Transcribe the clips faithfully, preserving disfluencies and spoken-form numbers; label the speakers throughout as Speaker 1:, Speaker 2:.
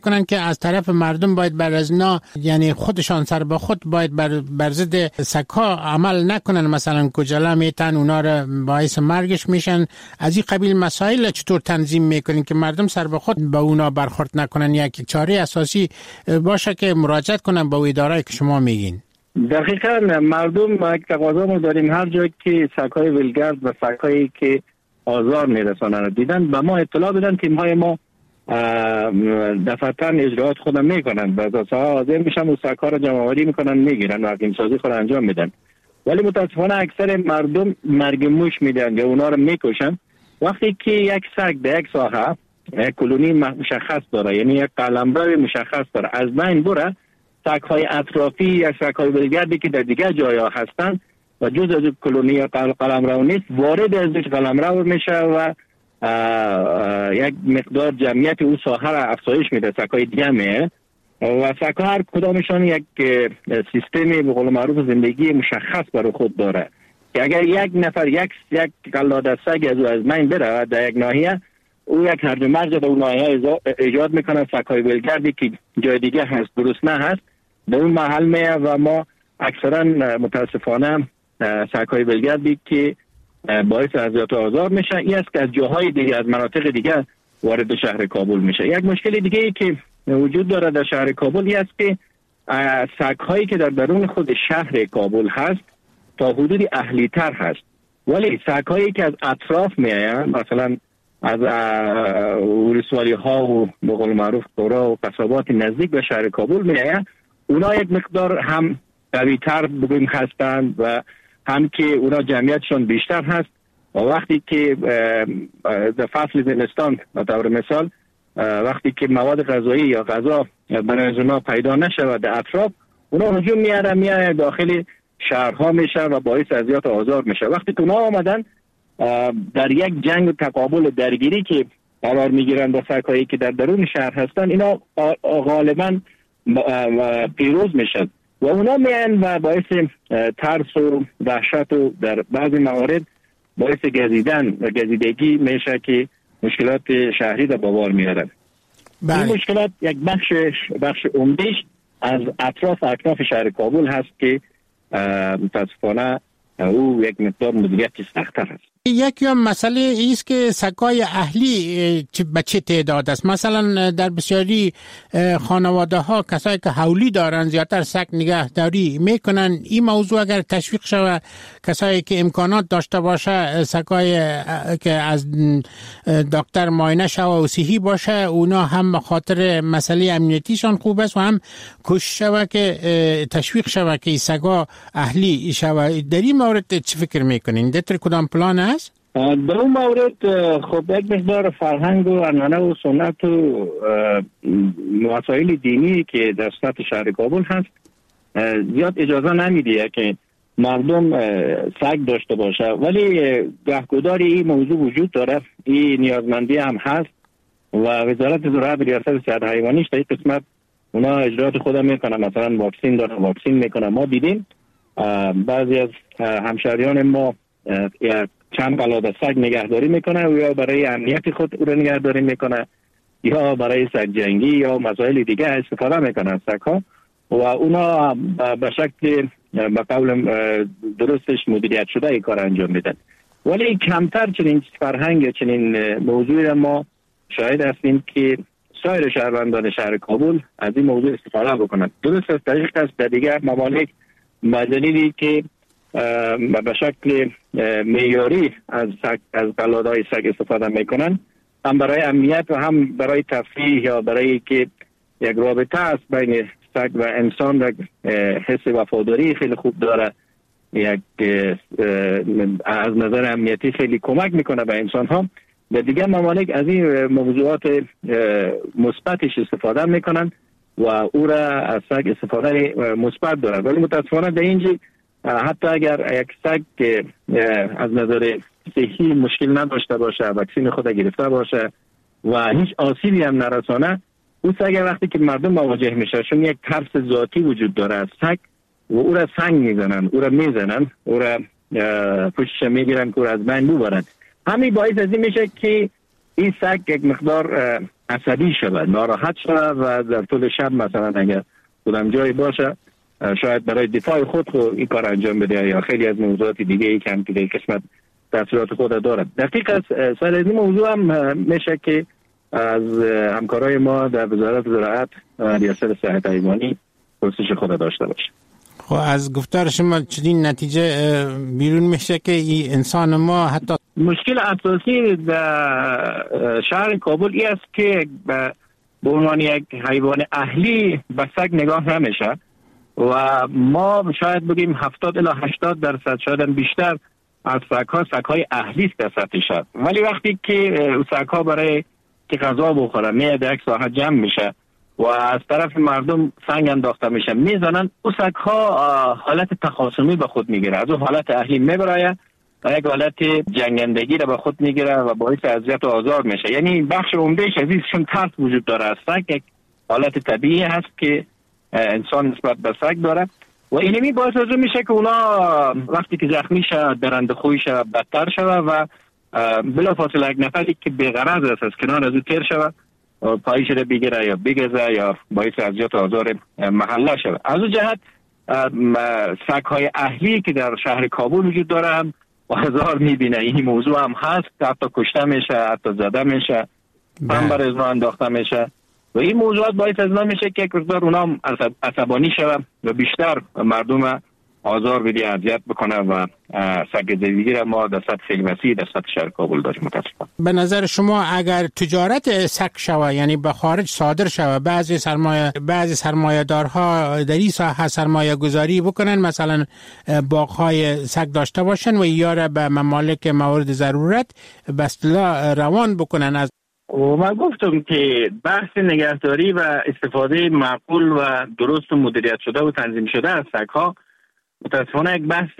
Speaker 1: کنن که از طرف مردم باید بر از اینا، یعنی خودشان سر به خود باید بر, بر ضد سگ‌ها عمل نکنن، مثلا کجلا میتن اونا را باعث مرگش میشن. از این قبیل مسائل چطور تنظیم میکنین که مردم سر به خود با اونا برخورد نکنن؟ یک چاره اساسی باشه که مراجعت کنن با اداره‌ای که شما میگین.
Speaker 2: دقیقاً مردم ما یک تقاضا ما داریم هر جایی که سگ‌های ولگرد و سگ‌هایی که آزار میرسانن دیدن به ما اطلاع بدن. تیم‌های ما دفعتاً اجراات خودم میکنن، بعضی ها حاضر میشن و سگ‌ها رو جمع‌آوری میکنن میگیرن و حکیم سازی خود انجام میدن. ولی متاسفانه اکثر مردم مرگ موش میدن یا اونا رو میکشن. وقتی که یک سگ در یک ساحه یک کلونی مشخص داره، یعنی یک قلمرو مشخص داره، از بین بره، سگ‌های اطرافی یا سگ‌های ولگردی که در دیگر جایا هستن و جز از کلونی یا قلمرو نیست وارد از قلمرو میشه و یک مقدار جمعیت او ساحه را افزایش میده. سگ‌های دیگه میه و سگ‌ها هر کدامشان یک سیستمی به قول معروف زندگی مشخص برای خود داره که اگر یک نفر یک یک قلاده سگ از او از بین بره در یک ناحیه، او یک هرج و مرج در اون ناحیه ایجاد میکنه. سگ‌های ولگردی که جای دیگه هست گرسنه هست به اون محل میه و ما اکثرا متاسفانه سگ‌های ولگردی که باعث اذیت و آزار میشه این است که از جاهای دیگه از مناطق دیگه وارد شهر کابل میشه. یک مشکل دیگه ای که وجود داره در شهر کابل این است که سگ‌هایی که در درون خود شهر کابل هست تا حدودی اهلی تر هست، ولی سگ‌هایی که از اطراف میآیند مثلا از ولسوالی ها و به قول معروف قرا و قصبات نزدیک به شهر کابل میآیند، اونا یک مقدار هم قوی تر بگوییم هستند و هم که اونا جمعیتشون بیشتر هست و وقتی که در فصل زمستان به طور مثال وقتی که مواد غذایی یا غذا برای اونا پیدا نشود در اطراف، اونا هجوم میاره میاره داخل شهرها میشه و باعث اذیت و آزار میشه. وقتی که اونا آمدن در یک جنگ و تقابل درگیری که قرار میگیرن با سگ‌هایی که در درون شهر هستن، اینا غالبا پیروز میشن و اونا میان و باعث ترس و وحشت و در بعضی موارد باعث گزیدن و گزیدگی میشه که مشکلات شهری را با بار میارن. این مشکلات یک بخش بخش عمدهش از اطراف اکناف شهر کابل هست که متاسفانه او یک مقدار مدیریت سخت‌تر است.
Speaker 1: یکی هم مسئله ایست که سگ‌های اهلی به چه تعداد است؟ مثلا در بسیاری خانواده ها کسایی که حولی دارن زیادتر سگ نگهداری میکنن. این موضوع اگر تشویق شود، کسایی که امکانات داشته باشه سگ‌های که از دکتر معاینه شود و صحیح باشه، اونا هم به خاطر مسئله امنیتیشان خوب است و هم کوشش شود که تشویق شود که سگ‌ها اهلی شود. در این مورد چه فکر میکنین؟ در کدام پلان است؟
Speaker 2: در اون مورد خب یک مقدار فرهنگ و عنعنه و سنت و مسائل دینی که در سطح شهر کابل هست زیاد اجازه نمیده که مردم سگ داشته باشه، ولی گهگداری این موضوع وجود داره. این نیازمندی هم هست و وزارت زراعت و ریاست صحت حیوانیش در این قسمت اونا اجرات خودم میکنن، مثلا واکسین داره واکسین میکنن. ما دیدیم بعضی از همشهریان ما چند قلاده سگ نگهداری میکنه و یا برای امنیت خود او را نگهداری میکنه یا برای سگ جنگی یا مسائل دیگه استفاده میکنن سگ‌ها و اونا به شکل به قول درستش مدیریت شده ای کار انجام میدن. ولی کمتر چنین فرهنگ چنین موضوعی را ما شاهد هستیم که سایر شهروندان شهر کابل از این موضوع استفاده بکنند. درست است طریق است در دیگر ممالک مدنی که به شکل معیاری از سگ از قلاده‌های سگ استفاده میکنن، هم برای امنیت و هم برای تفریح یا برای که یک رابطه است بین سگ و انسان و حس وفاداری خیلی خوب داره، یک از نظر امنیتی خیلی کمک میکنه به انسان ها. در دیگه ممالک از این موضوعات مثبتش استفاده میکنن و او را از سگ استفاده مثبت دارن. ولی متاسفانه در اینجا حتی اگر یک سگ که از نظر صحی مشکل نداشته باشه، واکسین خود گرفته باشه و هیچ آسیبی هم نرسانه، اون سگ وقتی که مردم مواجه میشه چون یک ترس ذاتی وجود داره از سگ و او را سنگ میزنن، او را میزنن، او را پشتش میگیرن که او را از بین ببرن. همین باعث از این میشه که این سگ یک مقدار عصبی شود، ناراحت شود و در طول شب مثلا اگر کدام جایی باشه شاید برای دفاع خود خود این کار انجام بده یا خیلی از موضوعات دیگه ای که هم که در قسمت تاثیرات خود دارد. دقیق از سر این موضوع هم میشه که از همکارای ما در وزارت زراعت و ریاست صحت حیوانی پرسش خود داشته باشه.
Speaker 1: خب از گفتار شما چنین نتیجه بیرون میشه که این انسان ما حتی
Speaker 2: مشکل اساسی در شهر کابل این است که به عنوان یک حیوان اهلی به سگ نگاه نمیشه و ما شاید بگیم هفتاد الی هشتاد درصد شاید بیشتر از سگ‌ها سگ‌های اهلی است در سطح شهر، ولی وقتی که سگ‌ها برای که غذا بخورن میاد یک ساحه جمع میشه و از طرف مردم سنگ انداخته میشه میزنن، او سگ‌ها حالت تخاصمی به خود میگیره، از اون حالت اهلی میبره و یک حالت جنگندگی را به خود میگیره و باعث اذیت و آزار میشه. یعنی بخش عمدهش از اینشون ترس وجود داره. از سگ یک حالت طبیعی هست که انسان نسبت به سگ داره و اینمی باعث از میشه که اونا وقتی که زخمی شه درنده خویش بدتر شوه و بلا فاصله یک نفری که بی‌غرض است از کنار از او تیر شوه پایش را بگیره یا بگزه یا باعث اذیت و آزار محله شوه. از اون جهت سگ‌های اهلی که در شهر کابل وجود داره هم آزار میبینه. این موضوع هم هست، حتی کشته میشه، حتی زده میشه، هم بر ازنا انداخته میشه و این موضوعات باعث از ما میشه که یک مقدار اونا عصبانی شوه و بیشتر مردم آزار بدی، اذیت بکنه و سگ زندگی را ما در سطح خیلی وسیع در سطح شهر کابل داریم. متاسفانه
Speaker 1: به نظر شما اگر تجارت سگ شوه، یعنی به خارج صادر شوه، بعضی سرمایه بعضی سرمایه‌دارها در این ساحه سرمایه گذاری بکنن، مثلا باغ‌های سگ داشته باشن و یا را به ممالک مورد ضرورت به اصطلاح روان بکنن. از
Speaker 2: و من گفتم که بحث نگهداری و استفاده معقول و درست و مدیریت شده و تنظیم شده از سگ‌ها متاسفانه یک بحث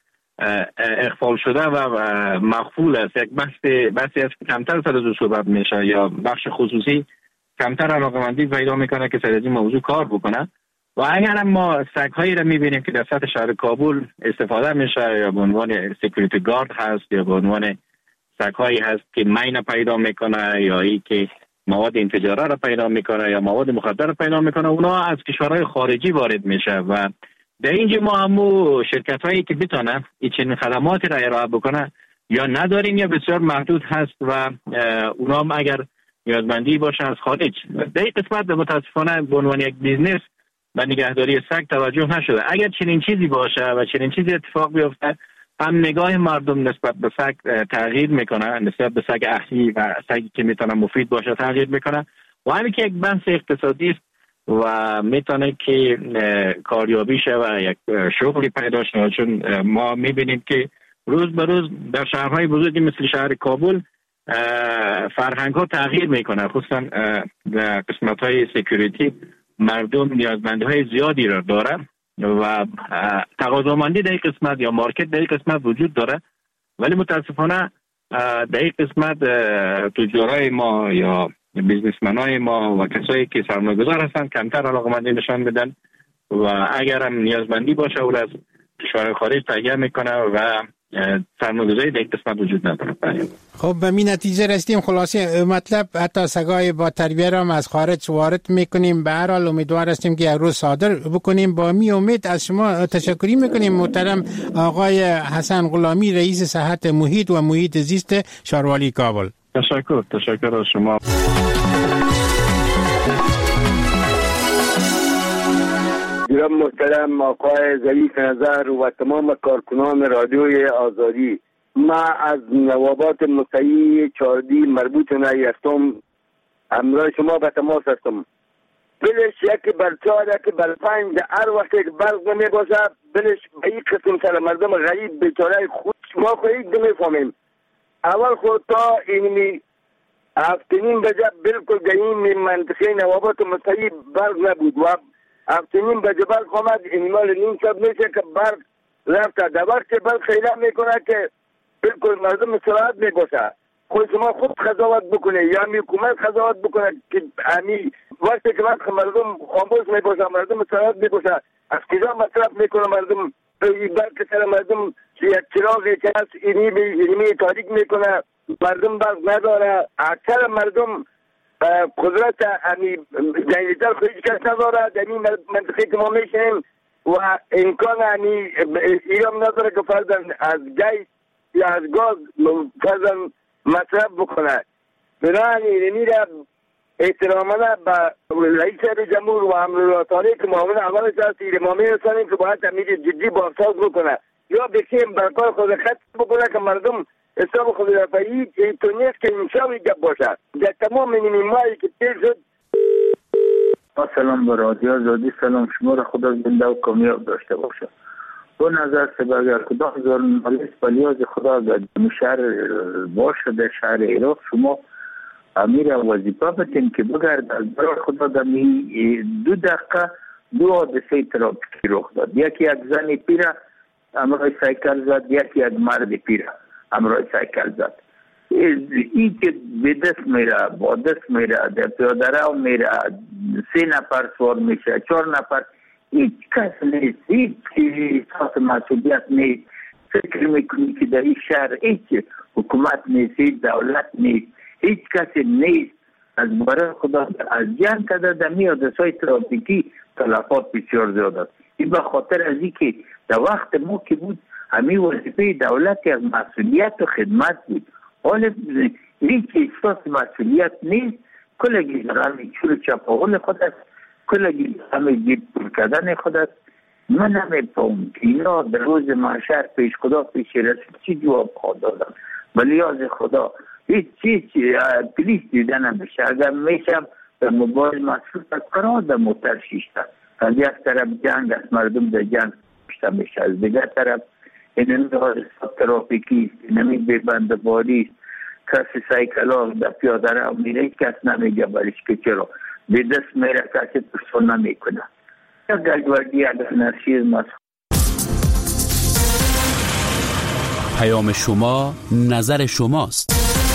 Speaker 2: اغفال شده و مخفول است. یک بحث بحثی است که کمتر سر از او صحبت میشه یا بخش خصوصی کمتر علاقه‌مندی پیدا میکنه که سر از این موضوع کار بکنه و اگر ما سگ‌هایی را میبینیم که در سطح شهر کابل استفاده میشه یا به عنوان سکیوریتی گارد هست یا به عنوان سگ‌هایی هست که مین پیدا میکنه یا ای که مواد انفجاره را پیدا میکنه یا مواد مخدر را پیدا میکنه، اونا از کشورهای خارجی وارد میشه و در اینجا ما همو شرکت هایی که بتانه این چنین خدماتی را ارائه بکنه یا نداریم یا بسیار محدود هست و اونا هم اگر نیازمندی باشه از خارج. در این قسمت متاسفانه به عنوان یک بیزنس و نگهداری سگ توجه نشده. اگر چنین چیزی باشه و چنین چیزی اتفاق بیفته هم نگاه مردم نسبت به سگ تغییر میکنه، نسبت به سگ اهلی و سگی که میتونه مفید باشه تغییر میکنه و همین که یک بحث اقتصادی است و میتونه که کاریابی شه و یک شغلی پیدا شه، چون ما میبینیم که روز به روز در شهرهای بزرگی مثل شهر کابل فرهنگ ها تغییر میکنه، خصوصا در قسمت های سکیوریتی مردم نیازمندی های زیادی را داره و تقاضامندی در این قسمت یا مارکت در این قسمت وجود داره، ولی متاسفانه در این قسمت تجارای ما یا بیزنسمنای ما و کسایی که سرمایه‌گذار هستن کمتر علاقه‌مندی نشان بدن و اگر هم نیازمندی باشه اول از کشور خارج تهیه میکنه و سرمایه‌گذاری در این قسمت وجود نداره.
Speaker 1: خب به می نتیجه رسیدیم خلاصه مطلب حتی سگای با تربیه را از خارج وارد میکنیم. به هر حال امیدوار هستیم که یک روز صادر بکنیم. با می امید از شما تشکری میکنیم محترم آقای حسن غلامی، رئیس صحت محیط و محیط زیست شهروالی کابل.
Speaker 2: تشکر تشکر از شما.
Speaker 3: جناب محترم آقای ظریف نظر و تمام کارکنان رادیوی آزادی، ما از نوابات مطیع چاردی مربوط نیستم، همراه شما به تماس هستم. بلش یکی بر چهار یکی بر پنج هر وقت یک برق نمی باشه بلش به این قسم سر مردم غریب بیچاره خود ما خواهید نمیفهمیم. اول خود تا اینمی هفتنین بجه بلکل گهیم منطقه نوابات مطیع برق نبود و هفتنین بجه برق آمد اینمال نیم شب میشه که برق رفته. در وقت برق خیلی میکنه که بلکل مردم سراحت میگوشه. خود شما خود قضاوت بکنه یا می حکومت قضاوت بکنه که امی وقتی که وقت مردم خاموش میگوشه مردم سراحت میگوشه از کجا مصرف میکنه مردم برق سر مردم یک چراغی که هست اینی می تاریک میکنه مردم بس نداره. اکثر مردم قدرت امی جنگیتر خودی کس نداره. در این منطقه که ما میشنیم و امکان امی ایران نداره که فرضاً از گیس یا از گاز فرضاً مصرف بکنه. بنابراین میره احتراماً به رئیس جمهور و امرالله که معاون اول هست ما میرسانیم که باید امیر جدی بازساز بکنه یا بکیم برکار خود خط بکنه که مردم حساب خود رفعی تو نیست که انشاوی گب باشد. در تمام این ماهی که تیر شد.
Speaker 4: سلام به رادیو آزادی. سلام شما را خدا زنده و کامیاب داشته باشه. دو نظر سبا اگر کدام ژورنالیست به لیاز خدا در شهر باشه در شهر عراق شما امیر وظیفه بتین که بگرد از برای خدا دمی دو دقیقه دو حادثه ترافیکی رخ داد. یکی یک زن پیره امرای سایکل زد، یکی یک مرد پیره امرای سایکل زد. این که به دست میره با دست میره در پیاده رو میره سه نفر سوار میشه چهار نفر هیچ کس نیست، هیچ احساس مسئولیت نیست. فکر میکنی که در این شهر هیچ حکومت نیست، هیچ دولت نیست، هیچ کسی نیست. از برای خدا از جنگ کده در میاد سای ترافیکی تلفات بسیار زیاد است. این به خاطر از این که در وقت ما که بود همین وظیفه دولت از مسئولیت و خدمت بود. حالا هیچ احساس مسئولیت نیست. کلگی در همین چور چپاول خود است، کلگی همین جیب پر کردن خود است. من نمی‌فهمم که اینا در روز محشر پیش خدا پیش رسید چی جواب خواهد دادن. ولی از خدا هیچ چیز پلیس دیده نمیشه. اگر میشم در موبایل مصروف است قرار در موتر شیشته. از یک طرف جنگ است، مردم در جنگ شیشته میشه. از دیگر طرف این حادثات ترافیکی است، نمی ببند باری است. کسی سایکل ها در پیاده رو میره کس نمیگه برش که چرا به دست میره کسی پرسون نمیکنه. یک گلگوردی اگر نرشیزم است.
Speaker 5: پیام شما نظر شماست.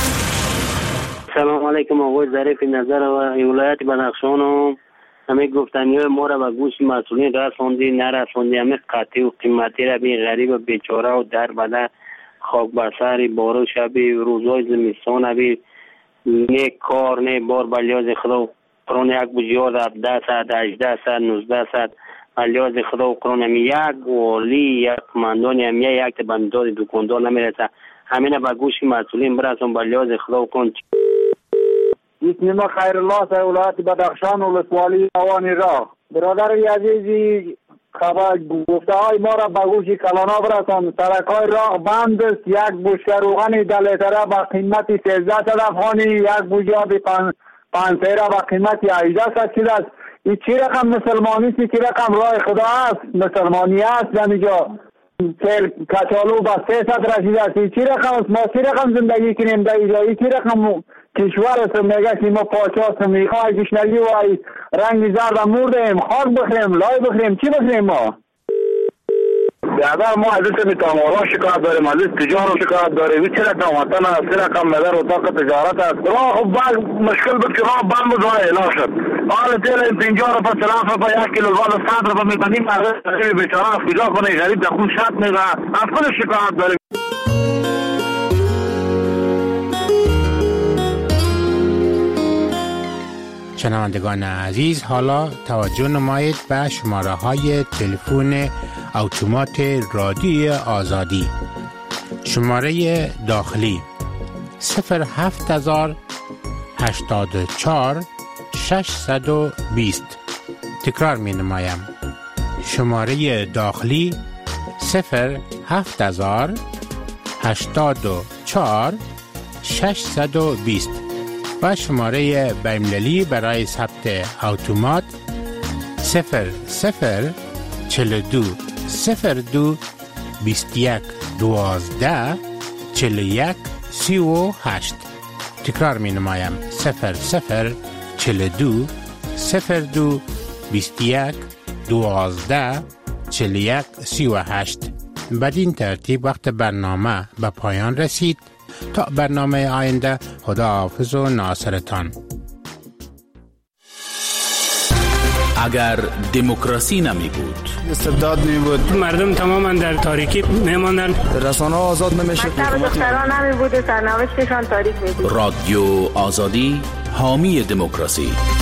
Speaker 6: سلام علیکم آقای ظریف. نظر و ولایت بدخشان و همه گفتنی های ما را به گوش مسئولین رساندی نرساندی همه قطعی و قیمتی را بی غریب و بیچاره و در بده خاک بر سر بارو شبی روزهای زمستان بی نه کار نه بار بلیاز خدا قرآن یک بجیار هفده ساعت هجده ساعت نوزده ساعت بلیاز خدا و قرآن همی یک والی یک مندانی همی یک تبندار دکاندار نمیرسه. همینه به گوش مسئولین برسون بلیاز خدا و قرآن.
Speaker 7: اسم خیر الله از ولایت بدخشان و ولسوالی اوانی راه. برادر عزیزی خبر گفته های ما را به گوش کلانا برسان. سرک های راه بند است. یک بوشک روغن دلیتره با قیمت سیزده صد افغانی، یک بوجه آب پنسیره با قیمت هجده صد چیز است. این چی رقم مسلمانی است؟ چی رقم راه خدا است؟ مسلمانی است در اینجا سیل کچالو با سه صد رسیده است. چی رقم است؟ ما چی رقم زندگی کنیم در اینجا؟ چی رقم کشور است؟ میگه که ما پاچه است میخواه گشنگی و رنگ زرد مردیم خاک بخریم لای بخریم چی بخریم ما؟
Speaker 3: اگر ما از این تامارا شکایت داریم، از این تجارت شکایت داریم، این چه رقم وطن است، چه رقم مدر اتاق تجارت است. راه خب بعد مشکل بود که راه بند بود راه اعلان شد. حالا دیل این پنجاه روپا چلاف روپا یک کیلو زال صد روپا میکنیم مردم بیچاره از کجا کنه غریب در خون شد میگه از خود شکایت داریم.
Speaker 1: شنوندگان عزیز، حالا توجه نمایید به شماره های تلفن اتومات رادیو آزادی. شماره داخلی صفر هفت هزار هشتاد و چهار ششصد و بیست. تکرار می نمایم. شماره داخلی صفر هفت هزار هشتاد و چهار ششصد و بیست و شماره بین‌المللی برای ثبت اتومات صفر صفر چهل و دو صفر دو بیست و یک دوازده چهل و یک سی و هشت. تکرار می نمایم. صفر صفر چهل و دو صفر دو بیست و یک دوازده چهل و یک سی و هشت. بدین ترتیب وقت برنامه به پایان رسید. تا برنامه آینده، خدا حافظ و ناصرتان.
Speaker 5: اگر دموکراسی نمی بود،
Speaker 8: استبداد می بود،
Speaker 9: مردم تماما در تاریکی می ماندن،
Speaker 8: رسانه ها آزاد نمی شد،
Speaker 10: مکتب دختران نمی بود، سرنوشتشان تاریک می بود.
Speaker 5: رادیو آزادی حامی دموکراسی.